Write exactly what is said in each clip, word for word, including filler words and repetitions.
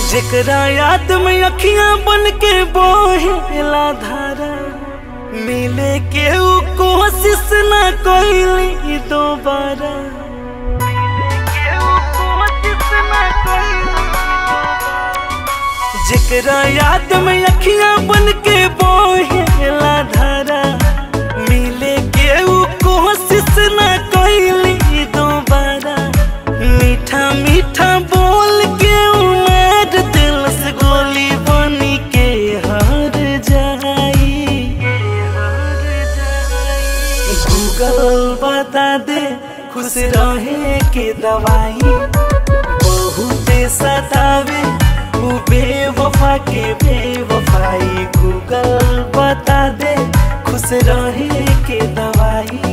जेकरा याद में अखियां बन के बोहेला धारा, मिले के ऊ कोशिश ना कोई दोबारा। जेकरा याद में अखियां बन के बोहेला धारा, मिले के ऊ कोशिश ना कोई दोबारा। मीठा मीठा बोल के उमर दिल से गोली बनी के हार जाई। गूगल बता दे खुश रहे के दवाई, बहुत सतावे वो बेवफा के बेवफाई। गूगल बता दे खुश रहे के दवाई।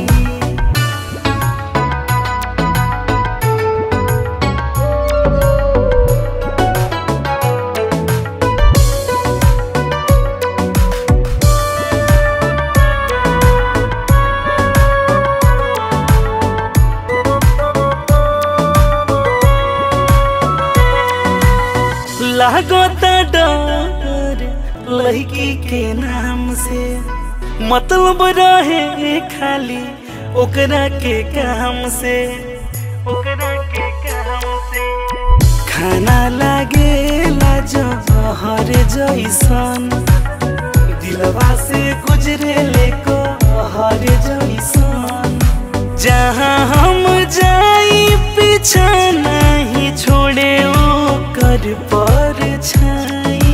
लागता डर लड़की के नाम से, मतलब रहे खाली ओकरा के काम से। ओकरा के काम से खाना लागेला जहर जैसन, दिलवा से गुजरे ले कहर जैसन। जहाँ हम जाई पीछा नहीं छोड़े ओकर पर छाई।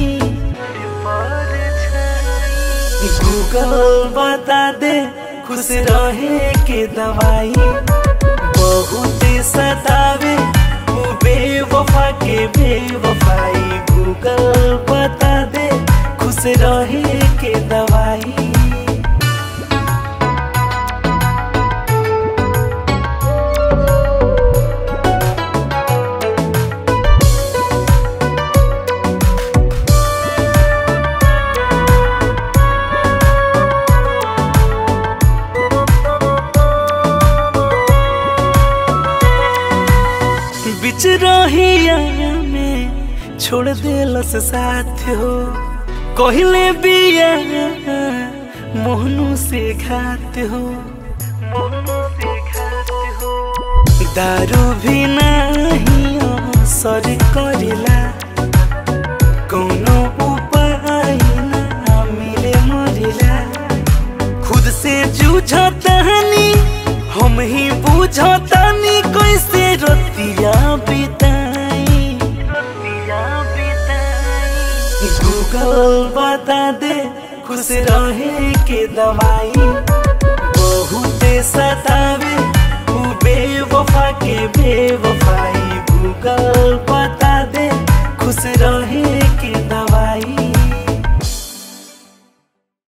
गूगल बता दे खुश रहे के दवाई, बहुत सतावे वो बेवफा के बेवफाई। गूगल बता दे खुश रहे के दवाई। बिच रहिया में छोड़ देलस साथ हो, कहले बिया मोहनू से घात हो। मोहनू से घात हो दारू भी नहीं असर करेला, कोनो उपाय ना मिले मरेला। खुद से जूझतानी हम ही बुझतानी, कैसे रतिया बिताई। गूगल बता दे खुश रहे के दवाई, बहुत सतावे वो बेवफा के बेवफाई। गूगल बता दे खुश रहे